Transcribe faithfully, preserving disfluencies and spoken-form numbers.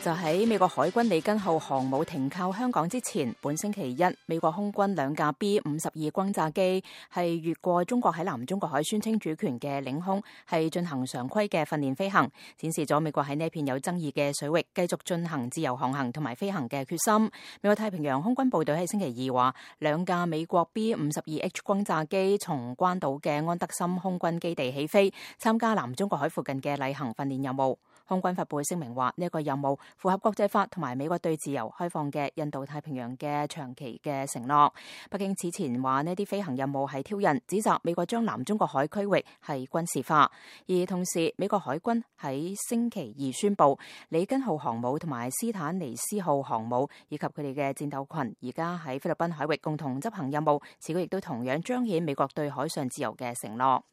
就喺美國海軍里根號航母停靠香港之前，本星期一，美國空軍兩架 B 五十二轟炸機係越過中國喺南中國海宣稱主權嘅領空，係進行常規嘅訓練飛行，展示咗美國喺呢一片有爭議嘅水域繼續進行自由航行同埋飛行嘅決心。美國太平洋空軍部隊喺星期二話，兩架美國 B 五十二 H 轟炸機從關島嘅安德森空軍基地起飛，參加南中國海附近嘅例行訓練任務。空軍發布聲明話，呢一個任務符合國際法同埋美國對自由開放嘅印度太平洋嘅長期嘅承諾。北京此前話呢啲飛行任務係挑釁，指責美國將南中國海區域係軍事化。而同時，美國海軍喺星期二宣布，里根號航母同埋斯坦尼斯號航母以及佢哋嘅戰鬥群而家喺菲律賓海域共同執行任務，此舉亦都同樣彰顯美國對海上自由嘅承諾。